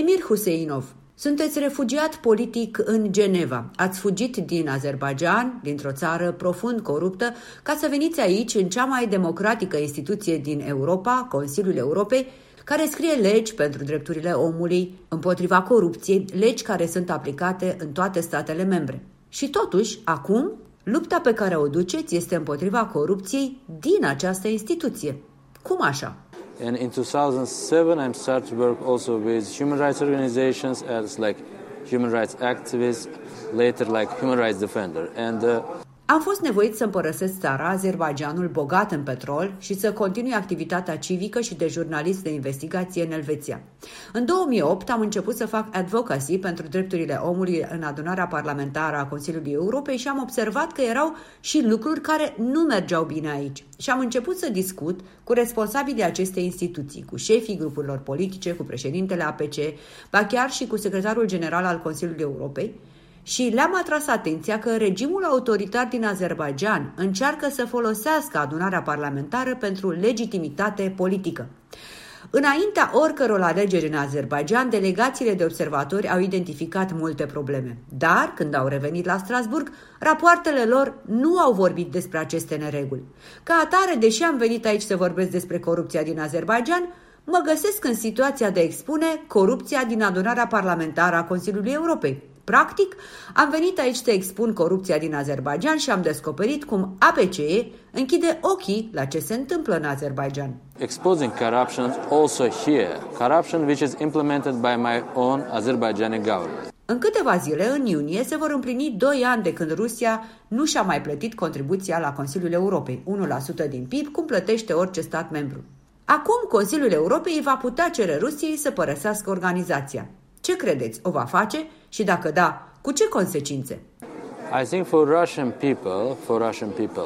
Emir Huseinov, sunteți refugiat politic în Geneva. Ați fugit din Azerbaidjan, dintr-o țară profund coruptă, ca să veniți aici, în cea mai democratică instituție din Europa, Consiliul Europei, care scrie legi pentru drepturile omului, împotriva corupției, legi care sunt aplicate în toate statele membre. Și totuși, acum, lupta pe care o duceți este împotriva corupției din această instituție. Cum așa? And in 2007, I started to work also with human rights organizations as like human rights activist, later like human rights defender. And am fost nevoit să-mi părăsesc țara, Azerbaidjanul, bogat în petrol, și să continui activitatea civică și de jurnalist de investigație în Elveția. În 2008 am început să fac advocacy pentru drepturile omului în adunarea parlamentară a Consiliului Europei și am observat că erau și lucruri care nu mergeau bine aici. Și am început să discut cu responsabilii acestei instituții, cu șefii grupurilor politice, cu președintele APC, ba chiar și cu secretarul general al Consiliului Europei, și le-am atras atenția că regimul autoritar din Azerbaidjan încearcă să folosească adunarea parlamentară pentru legitimitate politică. Înaintea oricăror alegeri în Azerbaidjan, delegațiile de observatori au identificat multe probleme. Dar, când au revenit la Strasburg, rapoartele lor nu au vorbit despre aceste nereguli. Ca atare, deși am venit aici să vorbesc despre corupția din Azerbaidjan, mă găsesc în situația de a expune corupția din adunarea parlamentară a Consiliului Europei. Practic, am venit aici să expun corupția din Azerbaidjan și am descoperit cum APCE închide ochii la ce se întâmplă în Azerbaidjan. Exposing corruption also here, corruption which is implemented by my own Azerbaijani government. În câteva zile, în iunie, se vor împlini 2 ani de când Rusia nu și-a mai plătit contribuția la Consiliul Europei, 1% din PIB, cum plătește orice stat membru. Acum, Consiliul Europei va putea cere Rusiei să părăsească organizația. Ce credeți? O va face? Și dacă da, cu ce consecințe? I think for Russian people,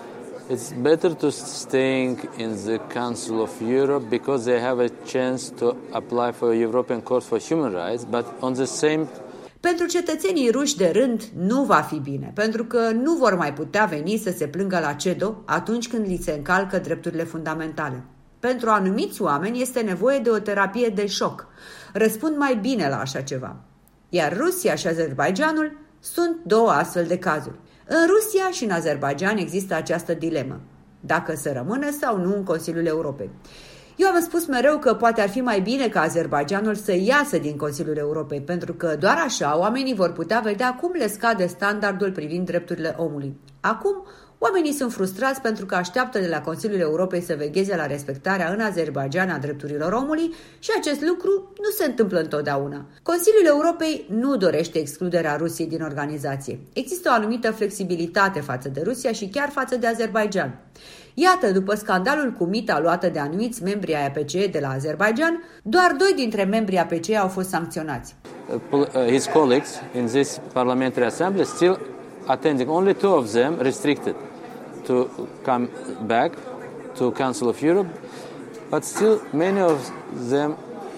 it's better to staying in the Council of Europe because they have a chance to apply for European Court for Human Rights, but on the same. Pentru cetățenii ruși de rând nu va fi bine, pentru că nu vor mai putea veni să se plângă la CEDO atunci când li se încalcă drepturile fundamentale. Pentru anumiți oameni este nevoie de o terapie de șoc. Răspund mai bine la așa ceva. Iar Rusia și Azerbaidjanul sunt 2 astfel de cazuri. În Rusia și în Azerbaidjan există această dilemă, dacă să rămână sau nu în Consiliul Europei. Eu am spus mereu că poate ar fi mai bine ca Azerbaidjanul să iasă din Consiliul Europei, pentru că doar așa oamenii vor putea vedea cum le scade standardul privind drepturile omului. Acum, oamenii sunt frustrați pentru că așteaptă de la Consiliul Europei să vegheze la respectarea în Azerbaidjan a drepturilor omului și acest lucru nu se întâmplă întotdeauna. Consiliul Europei nu dorește excluderea Rusiei din organizație. Există o anumită flexibilitate față de Rusia și chiar față de Azerbaidjan. Iată, după scandalul cu mita luată de anumiți membri ai APCE de la Azerbaidjan, doar 2 dintre membrii APCE au fost sancționați. His colleagues in this parliamentary assembly still attending, only 2 of them restricted to come back to Council of Europe, but still many of them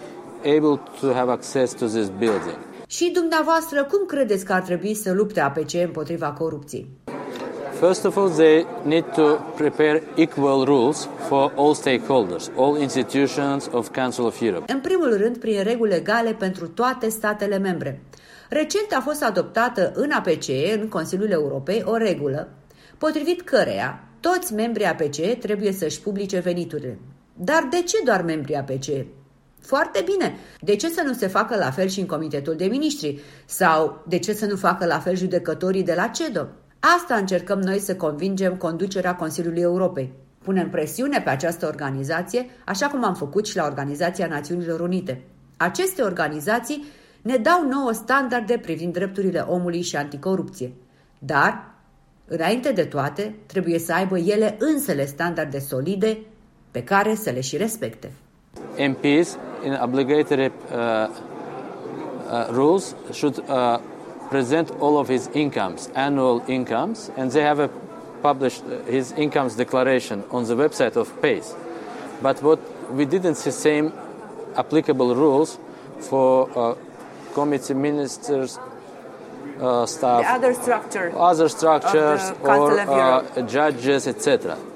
able to have access to this building. Și dumneavoastră, cum credeți că ar trebui să lupte APCE împotriva corupției? First of all, they need to prepare equal rules for all stakeholders, all institutions of Council of Europe. În primul rând, prin reguli egale pentru toate statele membre. Recent a fost adoptată în APCE, în Consiliul Europei, o regulă potrivit căreia toți membrii APCE trebuie să-și publice veniturile. Dar de ce doar membrii APCE? Foarte bine. De ce să nu se facă la fel și în Comitetul de Ministri? Sau de ce să nu facă la fel judecătorii de la CEDO? Asta încercăm noi să convingem conducerea Consiliului Europei. Punem presiune pe această organizație, așa cum am făcut și la Organizația Națiunilor Unite. Aceste organizații ne dau nouă standarde privind drepturile omului și anticorupție. Dar, înainte de toate, trebuie să aibă ele însele standarde solide pe care să le și respecte. MPs in obligatory rules should present all of his incomes, annual incomes, and they have published his incomes declaration on the website of PACE. But what we didn't see same applicable rules for committee ministers, staff, The other structures or judges, etc.